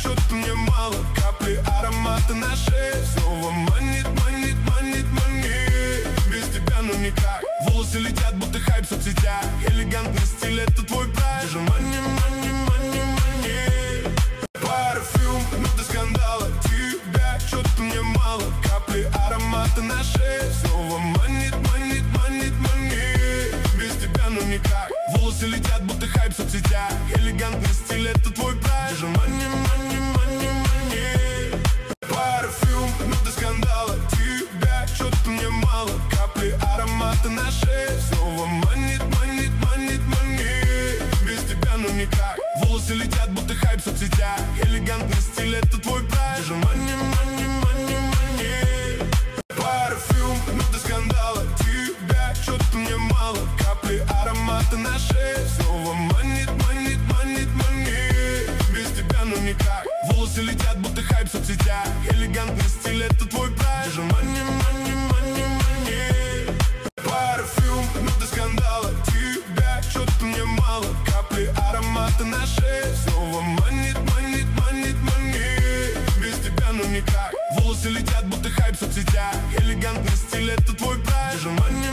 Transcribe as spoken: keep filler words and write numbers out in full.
что-то мне мало. Капли аромата на шее снова манит, манит, манит, манит. Без тебя ну никак. Волосы летят, будто хайп в соцсетях. Элегантный стиль, это твой прайд. Даже мани, мани, мани, мани. Парфюм, ноты скандала. Тебя что-то мне мало. Капли аромата на шее снова манит, манит, манит, манит. Без тебя ну никак. Волосы летят, будто хайп в соцсетях. Элегантный стиль, это твой прайд. Даже мани, мани, мани, мани. Парфюм, ноты скандала. Тебя что-то мне мало. Капли аромата на шее снова манит, манит, манит, манит. Без тебя ну никак. Волосы летят, будто хайп в соцсетях. Элегантный стиль, это твой прайд. Даже мани, мани, мани, мани. Парфюм, ноты скандала. Тебя что-то мне мало. Капли аромата на шее снова манит, манит, манит, манит. Без тебя ну никак. Волосы летят, будто хайп в соцсетях. Элегантный стиль, это твой прайд. Даже мани, мани, мани, мани. Парфюм, ноты скандала. Тебя что-то мне мало. Капли аромата на шее снова манит, манит, манит, манит. Без тебя ну никак. Волосы летят, будто хайп в соцсетях. Элегантный стиль, это твой прайд. Даже мани,